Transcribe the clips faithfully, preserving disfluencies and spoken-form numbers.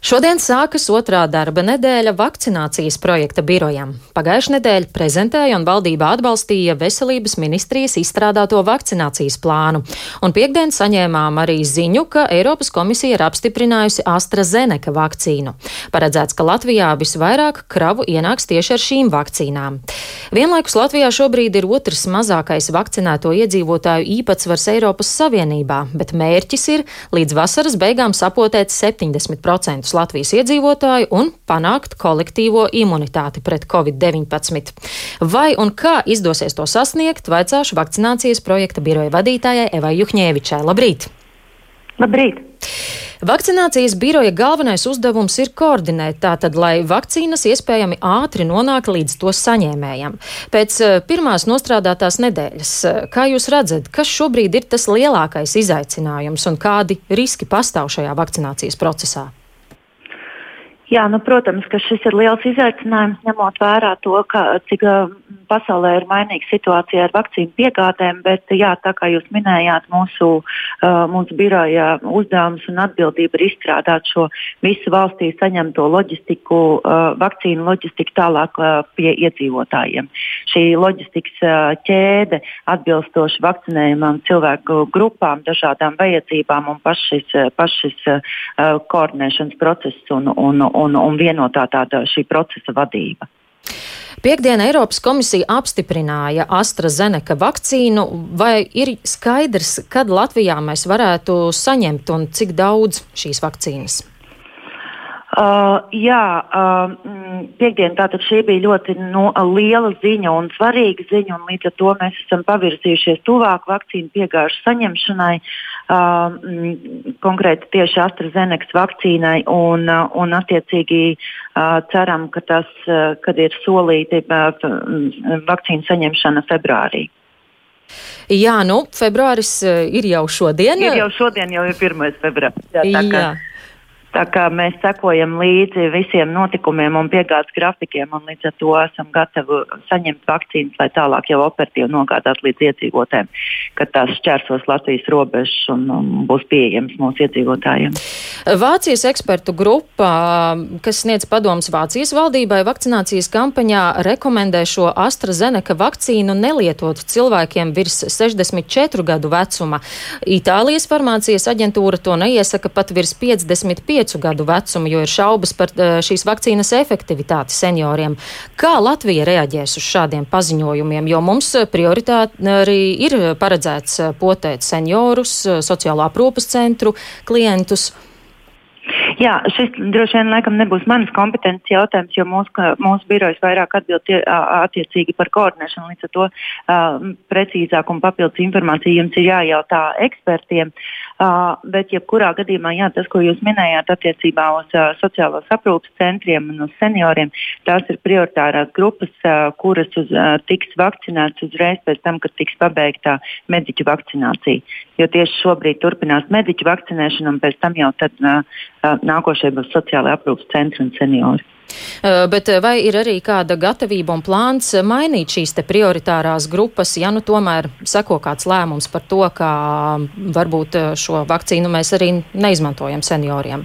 Šodien sākas otrā darba nedēļa vakcinācijas projekta birojam. Pagājušā nedēļa prezentēja un valdībā atbalstīja Veselības ministrijas izstrādāto vakcinācijas plānu. Un piektdien saņēmām arī ziņu, ka Eiropas komisija ir apstiprinājusi AstraZeneca vakcīnu. Paredzēts, ka Latvijā visvairāk kravu ienāks tieši ar šīm vakcīnām. Vienlaikus Latvijā šobrīd ir otrs mazākais vakcinēto iedzīvotāju īpatsvars Eiropas Savienībā, bet mērķis ir līdz vasaras beigām sapotēt septiņdesmit procentus Latvijas iedzīvotāju un panākt kolektīvo imunitāti pret covid deviņpadsmit. Vai un kā izdosies to sasniegt, vaicāšu vakcinācijas projekta biroja vadītājai Evai Juhņēvičai. Labrīt! Labrīt! Vakcinācijas biroja galvenais uzdevums ir koordinēt tātad, lai vakcīnas iespējami ātri nonāk līdz to saņēmējam. Pēc pirmās nostrādātās nedēļas, kā jūs redzat, kas šobrīd ir tas lielākais izaicinājums un kādi riski pastāv šajā vakcinācijas procesā? Jā, nu, protams, ka šis ir liels izaicinājums, ņemot vērā to, ka, cik uh, pasaulē ir mainīga situācija ar vakcīnu piegādēm, bet, jā, tā kā jūs minējāt, mūsu, uh, mūsu biroja uzdevums un atbildība ir izstrādāt šo visu valstī saņemto loģistiku, uh, vakcīnu loģistiku tālāk uh, pie iedzīvotājiem. Šī loģistikas uh, ķēde atbilstoši vakcinējumam cilvēku grupām, dažādām vajadzībām un pašis, pašis uh, koordinēšanas process un, un Un, un vienotā tāda šī procesa vadība. Piektdien Eiropas komisija apstiprināja AstraZeneca vakcīnu. Vai ir skaidrs, kad Latvijā mēs varētu saņemt un cik daudz šīs vakcīnas? Uh, jā, uh, piektdien tātad šī bija ļoti no, liela ziņa un svarīga ziņa, un līdz ar to mēs esam pavirzījušies tuvāk vakcīnu piegāžu saņemšanai, uh, konkrēti tieši AstraZeneca vakcīnai, un, uh, un attiecīgi uh, ceram, ka tas, uh, kad ir solīti uh, vakcīnu saņemšana februārī. Jā, nu, februāris ir jau šodien. Ir jau šodien, jau ir pirmais februāris. Jā, tā kā. Jā. Tā kā mēs sekojam līdzi visiem notikumiem un piegādes grafikiem, un līdz ar to esam gatavi saņemt vakcīnas, lai tālāk jau operatīvi nogādāt līdz iedzīvotājiem, kad tās šķērsos Latvijas robežas un, un būs pieejams mūsu iedzīvotājiem. Vācijas ekspertu grupa, kas sniedz padomus Vācijas valdībai vakcinācijas kampaņā, rekomendē šo AstraZeneca vakcīnu nelietot cilvēkiem virs sešdesmit četru gadu vecuma. Itālijas farmācijas aģentūra to neiesaka pat virs piecdesmit piecu gadu vecumu, jo ir šaubas par šīs vakcīnas efektivitāti senioriem. Kā Latvija reaģēs uz šādiem paziņojumiem, jo mums prioritāti arī ir paredzēts potēt seniorus, sociālo aprūpes centru klientus? Jā, šis droši vien laikam nebūs manas kompetences jautājums, jo mūsu, mūsu birojas vairāk atbild tie, attiecīgi par koordinēšanu, līdz ar to uh, precīzāk un papildus informāciju jums ir jājautā ekspertiem. Uh, bet jebkurā gadījumā, jā, tas, ko jūs minējāt attiecībā uz uh, sociālos aprūpes centriem un uz senioriem, tās ir prioritārās grupas, uh, kuras uz, uh, tiks vakcinētas uzreiz pēc tam, kad tiks pabeigtā mediķu vakcinācija. Jo tieši šobrīd turpinās mediķu vakcinēšana un pēc tam jau tad uh, nākošie būs sociālai aprūpes centri un seniori. Bet vai ir arī kāda gatavība un plāns mainīt šīs te prioritārās grupas, ja nu tomēr seko kāds lēmums par to, ka varbūt šo vakcīnu mēs arī neizmantojam senioriem?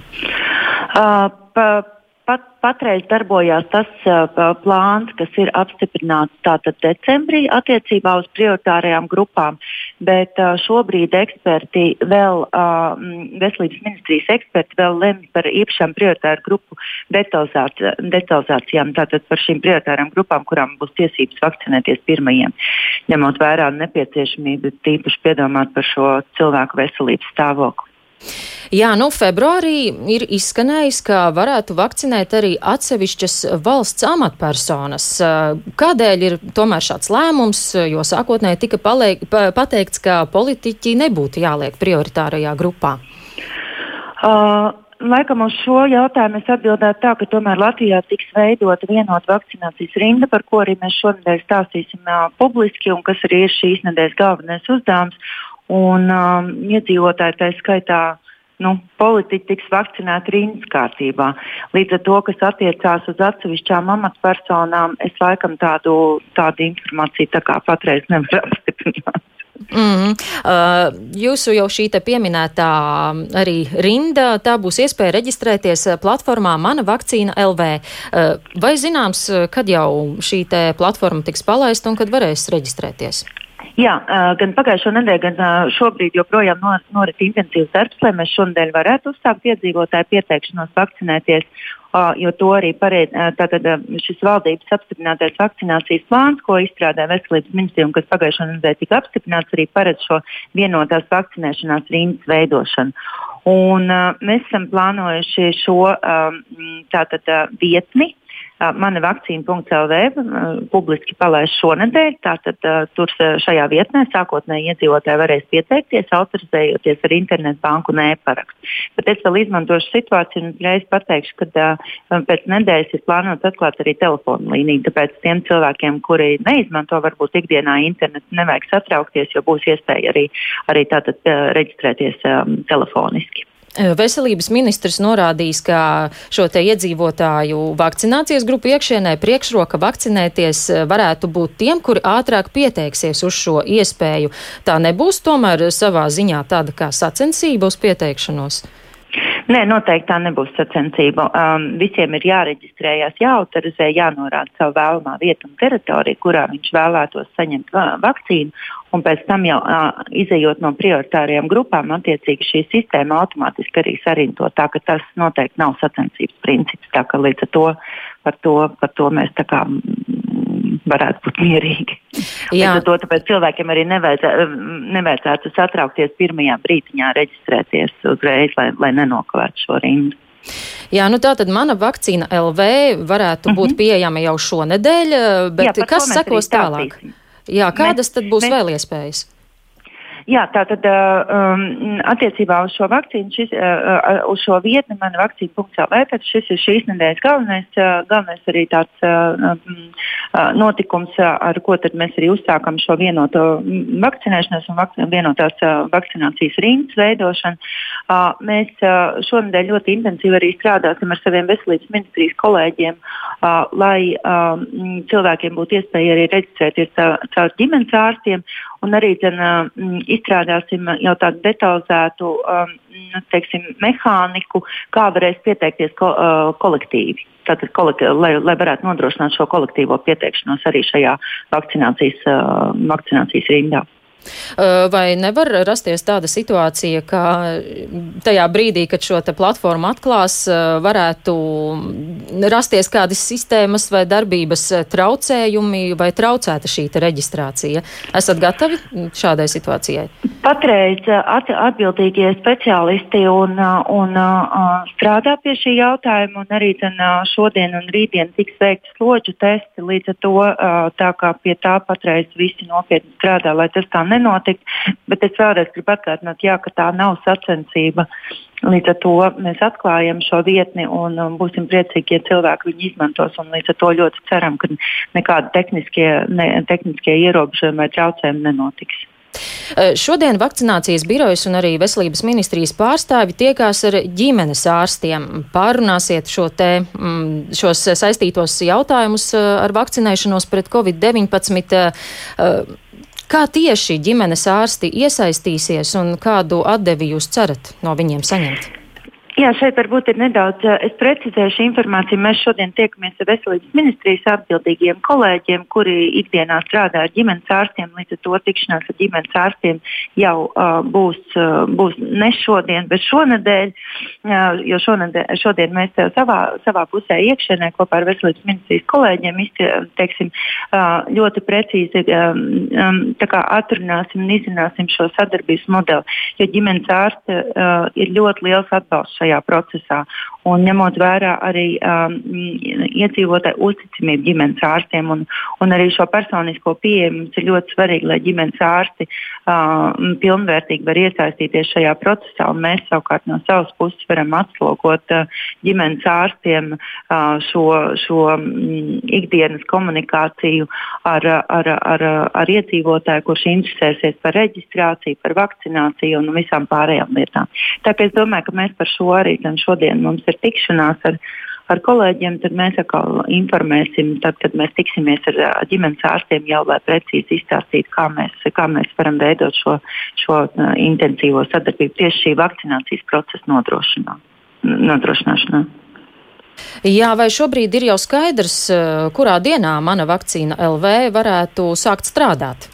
Uh, pa, pat, patreiz darbojās tas uh, plāns, kas ir apstiprināts tātad decembrī attiecībā uz prioritārajām grupām, bet uh, šobrīd eksperti vēl, uh, Veselības ministrijas eksperti vēl lemj par īpašām prioritāru grupu detalizācijām, tātad par šīm prioritārām grupām, kurām būs tiesības vakcinēties pirmajiem, ņemot vērā nepieciešamību tīpaši piedomāt par šo cilvēku veselības stāvokli. Jā, nu februārī ir izskanējis, ka varētu vakcinēt arī atsevišķas valsts amatpersonas. Kādēļ ir tomēr šāds lēmums, jo sākotnēji tika paliek, pateikts, ka politiķi nebūtu jāliek prioritārajā grupā? Uh, laikam uz šo jautājumu es atbildētu tā, ka tomēr Latvijā tiks veidota vienota vakcinācijas rinda, par ko arī mēs šonedēļ stāstīsim uh, publiski un kas arī ir šīs nedēļas galvenais uzdevums. Un um, iedzīvotāji tā skaitā, nu, politiķi tiks vakcinēti rindas kārtībā. Līdz ar to, kas attiecās uz atsevišķām amatpersonām, es laikam tādu, tādu informāciju tā kā patreiz nevaru apstiprināt. Mm-hmm. Uh, jūsu jau šī te pieminētā arī rinda, tā būs iespēja reģistrēties platformā Mana vakcīna L V. Uh, vai zināms, kad jau šī te platforma tiks palaista un kad varēs reģistrēties? Jā, gan pagājušo nedēļu, gan šobrīd joprojām norit intensīvs darbs, lai mēs šonadēļ varētu uzsākt iedzīvotāju pieteikšanos vakcinēties, jo to arī pareiz, tātad šis valdības apstiprinātais vakcinācijas plāns, ko izstrādā Veselības ministrija un kas pagājušo nedēļu tika apstiprināts, arī paredz šo vienotās vakcinēšanās rindas veidošanu. Un mēs esam plānojuši šo tātad vietni, Mana vakcīna punkts L V publiski palaist šonedēļ, tātad tur šajā vietnē sākotnēji iedzīvotāji varēs pieteikties, autorizējoties ar internetu banku un e-parakstu. Bet es vēl izmantošu situāciju un reiz pateikšu, ka pēc nedēļas ir plānots atklāt arī telefonu līniju, tāpēc tiem cilvēkiem, kuri neizmanto varbūt ikdienā internetu, nevajag satraukties, jo būs iespēja arī, arī tātad reģistrēties um, telefoniski. Veselības ministrs norādījis, ka šo te iedzīvotāju vakcinācijas grupu iekšienē priekšroka vakcinēties varētu būt tiem, kuri ātrāk pieteiksies uz šo iespēju. Tā nebūs tomēr savā ziņā tāda kā sacensība uz pieteikšanos? Nē, noteikti tā nebūs sacensība. Um, visiem ir jāreģistrējās, jāautorizē, jānorāda savu vēlamā vietu un teritoriju, kurā viņš vēlētos saņemt va- vakcīnu, un pēc tam jau uh, izejot no prioritārajām grupām, attiecīgi šī sistēma automātiski arī sarinto, tā ka tas noteikti nav sacensības princips, tā ka līdz ar to par to, par to mēs tā kā varētu būt mierīgi. Jā. To, tāpēc cilvēkiem arī nevajadzētu, nevajadzētu satraukties pirmajā brītiņā reģistrēties uzreiz, lai, lai nenokavētu šo rindu. Jā, nu tā tad Mana vakcīna L V varētu mm-hmm. būt pieejama jau šonedēļ, bet Jā, kas sekos tālāk? Jā, kādas mēs, tad būs mēs... vēl iespējas? Jā, tātad um, attiecībā uz šo vakcīnu, šis, uh, uz šo vietni Mana vakcīna punkts L V, tad šis ir šīs nedēļas galvenais, uh, galvenais arī tāds uh, uh, notikums, uh, ar ko tad mēs arī uzsākam šo vienoto vakcinēšanos un vak- vienotās uh, vakcinācijas rindas veidošanu. Uh, mēs uh, šonedēļ ļoti intensīvi arī strādāsim ar saviem veselības ministrijas kolēģiem, uh, lai uh, cilvēkiem būtu iespēja arī reģistrēties uh, caur ģimenes ārstiem. Un arī ten, uh, izstrādāsim jau tādu detalizētu um, teiksim, mehāniku, kā varēs pieteikties ko, uh, kolektīvi. Tātad, kolek- lai, lai varētu nodrošināt šo kolektīvo pieteikšanos arī šajā vakcinācijas, uh, vakcinācijas rindā. Vai nevar rasties tāda situācija, ka tajā brīdī, kad šo te platformu atklās, varētu rasties kādas sistēmas vai darbības traucējumi vai traucēta šī te reģistrācija? Esat gatavi šādai situācijai? Patreiz at, atbildīgie speciālisti un, un uh, strādā pie šī jautājuma, un arī ten, šodien un rītdien tiks veikti slodžu testi, līdz ar to uh, tā kā pie tā patreiz visi nopietni strādā, lai tas tā nenotikt, bet es vēlreiz gribu atgādināt, jā, ka tā nav sacensība. Līdz ar to mēs atklājam šo vietni un um, būsim priecīgi, ja cilvēki viņu izmantos, un līdz ar to ļoti ceram, ka nekādi tehniskie, ne, tehniskie ierobežojumi vai traucējumi nenotiks. Šodien vakcinācijas birojas un arī veselības ministrijas pārstāvi tiekās ar ģimenes ārstiem. Pārunāsiet šo te, šos saistītos jautājumus ar vakcinēšanos pret covid deviņpadsmit. Kā tieši ģimenes ārsti iesaistīsies un kādu atdevi jūs cerat no viņiem saņemt? Jā, šeit varbūt ir nedaudz, es precizēšu informāciju. Mēs šodien tiekamies ar veselības ministrijas atbildīgiem kolēģiem, kuri ikdienā strādā ar ģimenes ārstiem. Līdz ar to tikšanās ar ģimenes ārstiem jau uh, būs, uh, būs ne šodien, bet šonedēļ, uh, jo šonedēļ, šodien mēs savā, savā pusē iekšienē kopā ar veselības ministrijas kolēģiem teiksim, uh, ļoti precīzi um, um, tā kā atrunāsim un izrunāsim šo sadarbības modeli, jo ģimenes ārste uh, ir ļoti liels atbalsts šajā procesā. Un ņemot vērā arī um, iedzīvotāju uzticamību ģimenes ārstiem un, un arī šo personisko pieeju, mums ir ļoti svarīgi, lai ģimenes ārsti um, pilnvērtīgi var iesaistīties šajā procesā, un mēs savukārt no savas puses varam atslogot uh, ģimenes ārstiem uh, šo, šo um, ikdienas komunikāciju ar, ar, ar, ar iedzīvotāju, kurš interesēsies par reģistrāciju, par vakcināciju un visām pārējām lietām. Tāpēc es domāju, ka mēs par šo arī šodien mums ir tikšanās ar, ar kolēģiem, tad mēs atkal informēsim, tad, kad mēs tiksimies ar uh, ģimenes ārstiem jau, lai precīzi izstāstītu, kā mēs, kā mēs varam veidot šo, šo uh, intensīvo sadarbību tieši šī vakcinācijas procesa nodrošinā, nodrošināšanā. Jā, vai šobrīd ir jau skaidrs, kurā dienā Mana vakcīna L V varētu sākt strādāt?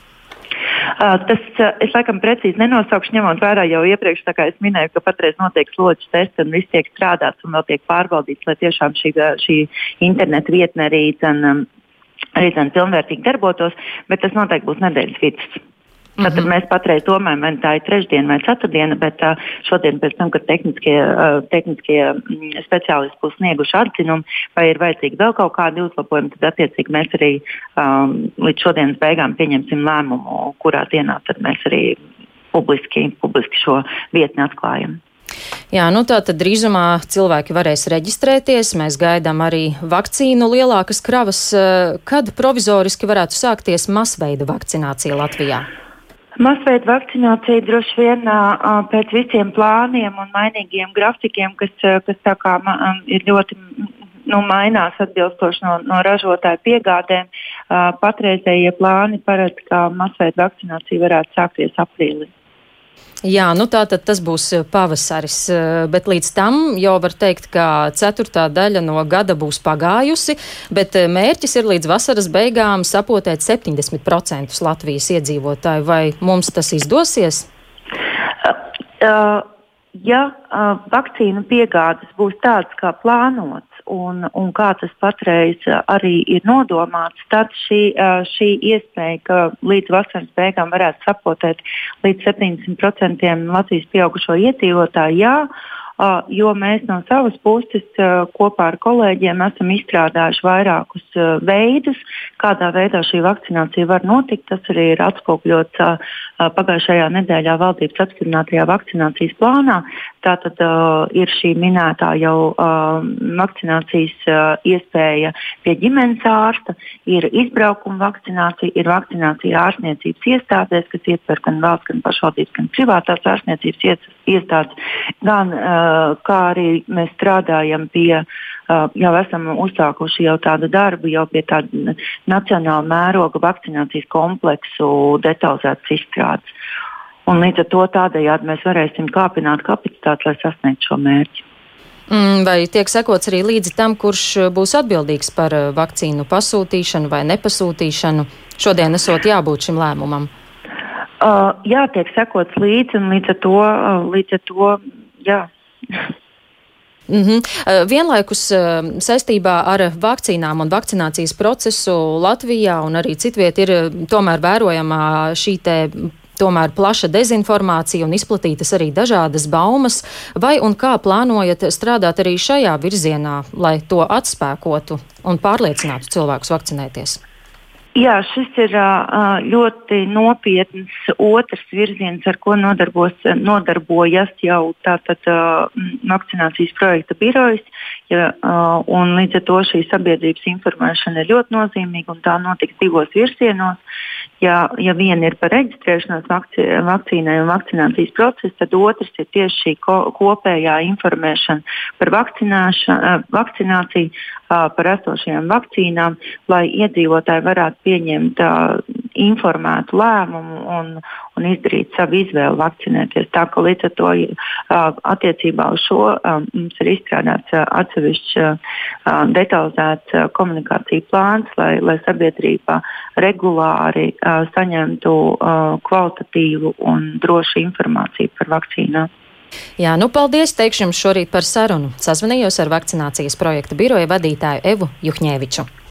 Uh, tas uh, es laikam precīzi nenosaukšu, ņemot vērā jau iepriekš, tā kā es minēju, ka patreiz notiek slodzes tests un viss tiek strādāts un vēl tiek pārbaudīts, lai tiešām šī, šī interneta vietne arī dzen, um, arī dzen pilnvērtīgi darbotos, bet tas noteikti būs nedēļas vidus. Tātad mēs patreiz domājam, vai tā ir trešdiena vai ceturtdiena, bet uh, šodien pēc tam, kad tehniskie, uh, tehniskie mm, speciālisti būs snieguši atzinumu, vai ir vajadzīgi vēl kaut kādi uzlabojumi, tad attiecīgi mēs arī um, līdz šodienas beigām pieņemsim lēmumu, kurā dienā tad mēs arī publiski, publiski šo vietni atklājam. Jā, nu tā tad drīzumā cilvēki varēs reģistrēties, mēs gaidām arī vakcīnu lielākas kravas. Kad provizoriski varētu sākties masveida vakcinācija Latvijā? Masveida vakcinācija droši vien uh, pēc visiem plāniem un mainīgiem grafikiem, kas, kas tā kā um, ir ļoti nu, mainās atbilstoši no, no ražotāju piegādēm. Uh, patreizējie plāni paredz, ka masveida vakcinācija varētu sākties aprīlī. Jā, nu tā tad tas būs pavasaris, bet līdz tam jau var teikt, ka ceturtā daļa no gada būs pagājusi, bet mērķis ir līdz vasaras beigām sapotēt septiņdesmit procentus Latvijas iedzīvotāju. Vai mums tas izdosies? Uh, uh, ja uh, vakcīnu piegādes būs tādas kā plānots un, un kā tas patreiz arī ir nodomāts, tad šī, uh, šī iespēja, ka līdz vasaras beigām varētu sapotēt līdz septiņdesmit procentiem Latvijas pieaugušo iedzīvotāju, jā, uh, jo mēs no savas puses uh, kopā ar kolēģiem esam izstrādājuši vairākus uh, veidus, kādā veidā šī vakcinācija var notikt. Tas arī ir atspoguļots uh, pagājušajā nedēļā valdības apstiprinātajā vakcinācijas plānā. Tātad uh, ir šī minētā jau uh, vakcinācijas uh, iespēja pie ģimenes ārsta, ir izbraukuma vakcinācija, ir vakcinācija ārstniecības iestādēs, kas ietver gan valsts, gan pašvaldības, gan privātās ārstniecības iestādes, gan uh, kā arī mēs strādājam pie, uh, jau esam uzsākuši jau tādu darbu, jau pie tāda nacionāla mēroga vakcinācijas kompleksu detalizētas izstrādes. Un līdz ar to tādējādi mēs varēsim kāpināt kapacitāti, lai sasniegtu šo mērķi. Vai tiek sekots arī līdzi tam, kurš būs atbildīgs par vakcīnu pasūtīšanu vai nepasūtīšanu? Šodien esot jābūt šim lēmumam. Uh, jā, tiek sekots līdzi un līdz ar to, uh, līdz ar to jā. Mm-hmm. Vienlaikus saistībā ar vakcīnām un vakcinācijas procesu Latvijā un arī citviet ir tomēr vērojama šī te tomēr plaša dezinformācija un izplatītas arī dažādas baumas. Vai un kā plānojat strādāt arī šajā virzienā, lai to atspēkotu un pārliecinātu cilvēkus vakcinēties? Jā, šis ir uh, ļoti nopietns otrs virziens, ar ko nodarbos, nodarbojas jau tātad uh, vakcinācijas projekta birojas. Ja, uh, un līdz ar to šī sabiedrības informēšana ir ļoti nozīmīga un tā notiks divos virzienos. Ja, ja viena ir par reģistrēšanos vakci, vakcīnai un vakcinācijas procesu, tad otrs ir tieši šī ko, kopējā informēšana par vakcināciju, uh, par esošajām vakcīnām, lai iedzīvotāji varētu pieņemt uh, informētu lēmumu un, un izdarīt savu izvēli vakcinēties. Tā ka līdz ar to uh, attiecībā uz šo uh, mums ir izstrādāts uh, atsevišķs uh, detalizēts uh, komunikācija plāns, lai, lai sabiedrība regulāri uh, saņemtu uh, kvalitatīvu un drošu informāciju par vakcīnām. Jā, nu paldies, teikšu jums šorīt par sarunu. Sazvanījos ar vakcinācijas projekta biroja vadītāju Evu Juhņēviču.